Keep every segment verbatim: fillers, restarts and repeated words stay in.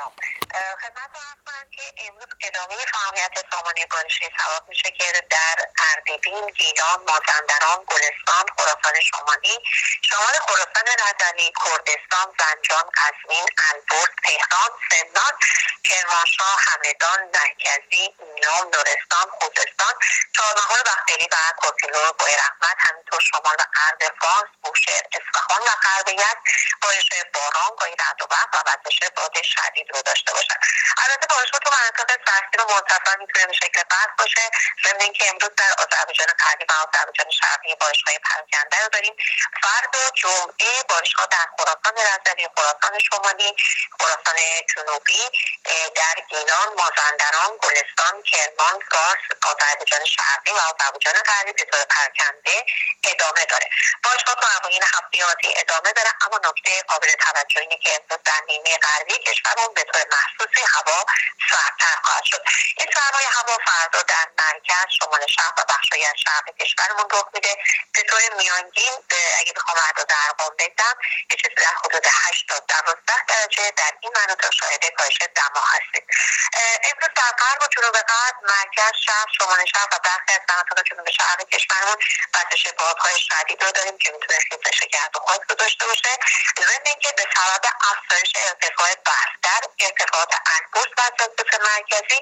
سلام. خدمت عرض کنم که امروز ادامه فعالیت سامانه بارشی ثواب میشه که در اردبیل، گیلان، مازندران، گلستان، خراسان شمالی، شمال خراسان رضوی، کردستان، زنجان، قزوین، البرز، تهران، سمنان، کرمانشاه، همدان، مرکزی، ایلام، لرستان، خوزستان، چهارمحال، بختیاری و کوهگیلو، بویراحمد، همینطور شمال و غرب فارس، بوشهر، اصفهان و غرب یزد بارش باران با رعد و برق و وزش باد شدید رو داشته باشن. البته بارش‌ها تو مناطق سراسر و مرتفع میتونه به شکل برف باشه، ضمن اینکه امروز در آذربایجان غربی و آذربایجان شرقی بارش‌های پراکنده رو داریم. فردا جمعه بارش‌ها در خراسان رضوی، خراسان شمالی، خراسان جنوبی، در گیلان، مازندران، گلستان، کرمان، فارس، آذربایجان شرقی و آذربایجان غربی به طور پراکنده ادامه داره. بارش‌ها تا اوایل هفته آتی ادامه داره، اما نکته قابل توجه اینه که امروز در نیمه غربی کشورمون به طور محسوسی هوا سردتر خواهد شد. این سرمای هوا فردا در مرکز، شمال شرق و بخش‌های از شرق کشورمون رخ میده. به طور میانگین اگه بخوام اعداد ارقام بگم یه چیزی در حدود هشت تا دوازده درجه در این مناطق شاهد کاهش دما هستیم. امروز در غرب و جنوب غرب، مرکز، شرق، شمال شرق و برخی از مناطق جنوب شرق کشورمون وزش بادهای شدید رو داریم که میتونه خیزش گرد و خاک رو داشته باشه. ضمن اینکه به سبب افزایش ارتفاع بستر، ارتفاعات انگشت و جاذبه مرکزی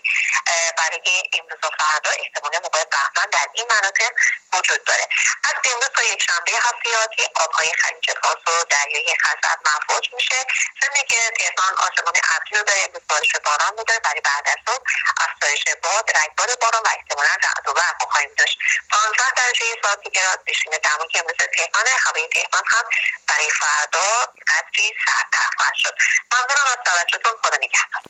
برای امروز و فردا احتمال موقع بهمن در این مناطق وجود داره. از امروز تا یکشنبه هفته آتی آبهای خلیج فارس و دریای خزر مفعول میشه. ضمن اینکه تهران آسمان ابری رو داره، امروز بارش باران میداره، برای بعد از صبح افزایش باد، رگبار باران و احتمالا رعد و برق رو خواهیم داشت. پانزده درجه سانتیگراد بشینه دمایی که امروز تهران، هوای تهران هم برای فردا قدری سردتر خواهد شد. ممنونم از توجهتون. خدا نگهدار.